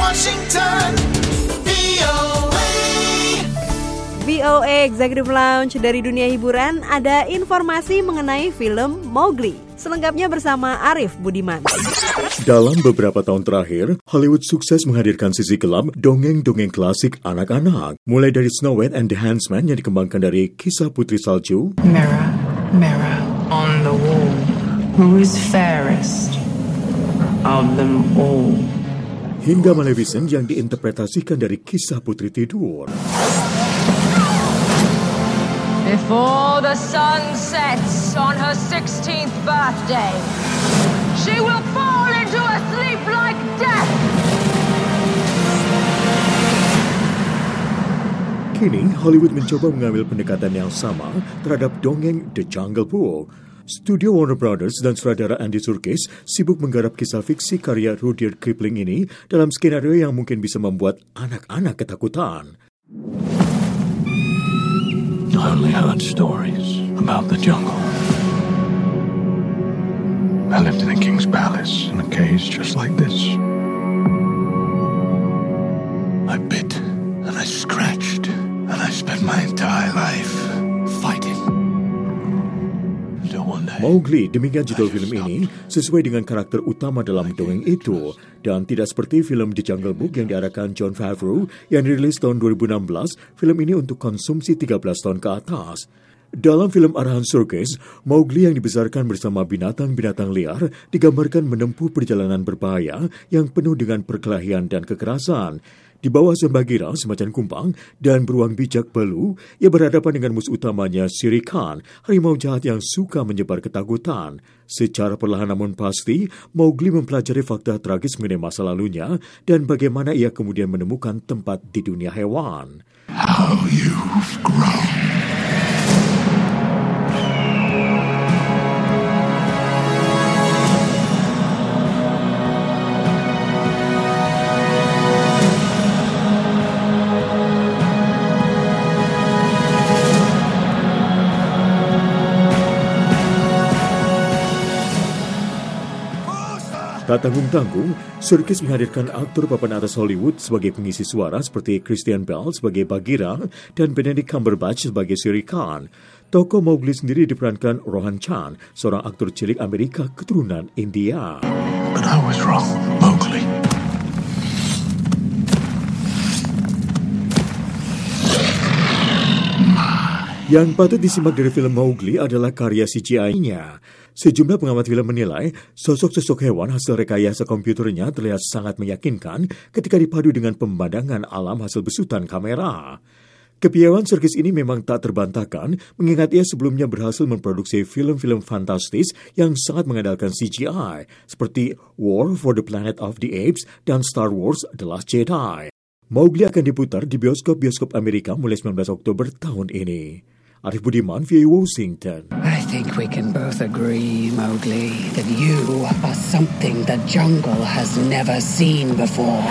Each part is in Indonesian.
Washington, VOA. VOA Executive Lounge. Dari dunia hiburan, ada informasi mengenai film Mowgli. Selengkapnya bersama Arif Budiman. Dalam beberapa tahun terakhir, Hollywood sukses menghadirkan sisi gelap dongeng-dongeng klasik anak-anak. Mulai dari Snow White and the Huntsman yang dikembangkan dari kisah Putri Salju. Mirror, mirror on the wall, who is fairest of them all? Hingga Maleficent yang diinterpretasikan dari kisah Putri Tidur. Before the sun sets on her 16th birthday, she will fall into a sleep like death. Kini, Hollywood mencoba mengambil pendekatan yang sama terhadap dongeng The Jungle Book. Studio Warner Brothers dan sutradara Andy Serkis sibuk menggarap kisah fiksi karya Rudyard Kipling ini dalam skenario yang mungkin bisa membuat anak-anak ketakutan. I only heard stories about the jungle. I lived in a king's palace in a cage just like this. I bit and I scratched and I spent my entire life fighting. Mowgli, demikian judul film ini, sesuai dengan karakter utama dalam dongeng itu. Dan tidak seperti film The Jungle Book yang diarahkan Jon Favreau yang dirilis tahun 2016, film ini untuk konsumsi 13 tahun ke atas. Dalam film arahan Serkis, Mowgli yang dibesarkan bersama binatang-binatang liar digambarkan menempuh perjalanan berbahaya yang penuh dengan perkelahian dan kekerasan. Di bawah Bagheera, semacam kumbang, dan beruang bijak Baloo, ia berhadapan dengan musuh utamanya Shere Khan, harimau jahat yang suka menyebar ketakutan. Secara perlahan namun pasti, Mowgli mempelajari fakta tragis mengenai masa lalunya dan bagaimana ia kemudian menemukan tempat di dunia hewan. How you've grown. Tak tanggung-tanggung, Serkis menghadirkan aktor papan atas Hollywood sebagai pengisi suara seperti Christian Bale sebagai Bagheera dan Benedict Cumberbatch sebagai Shere Khan. Tokoh Mowgli sendiri diperankan Rohan Chan, seorang aktor cilik Amerika keturunan India. But I was wrong, Mowgli. Yang patut disimak dari film Mowgli adalah karya CGI-nya. Sejumlah pengamat film menilai sosok-sosok hewan hasil rekayasa komputernya terlihat sangat meyakinkan ketika dipadu dengan pemandangan alam hasil besutan kamera. Kepiawaian Serkis ini memang tak terbantahkan, mengingat ia sebelumnya berhasil memproduksi film-film fantastis yang sangat mengandalkan CGI, seperti War for the Planet of the Apes dan Star Wars The Last Jedi. Mowgli akan diputar di bioskop-bioskop Amerika mulai 19 Oktober tahun ini. Arif Budiman, VOA Washington. I think we can both agree, Mowgli, that you are something the jungle has never seen before.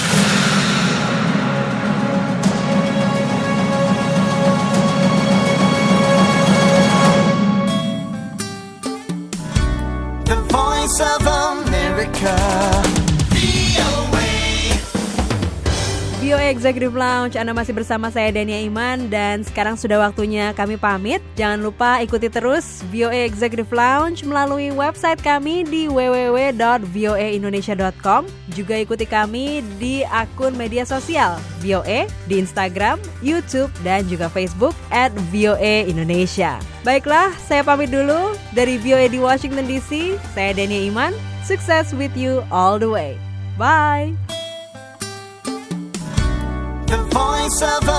The Voice of America. VOA Executive Lounge, Anda masih bersama saya Dania Iman dan sekarang sudah waktunya kami pamit. Jangan lupa ikuti terus VOA Executive Lounge melalui website kami di www.voaindonesia.com. Juga ikuti kami di akun media sosial VOA di Instagram, YouTube dan juga Facebook @VOA Indonesia. Baiklah, saya pamit dulu dari VOA di Washington DC. Saya Dania Iman. Success with you all the way. Bye. The Voice of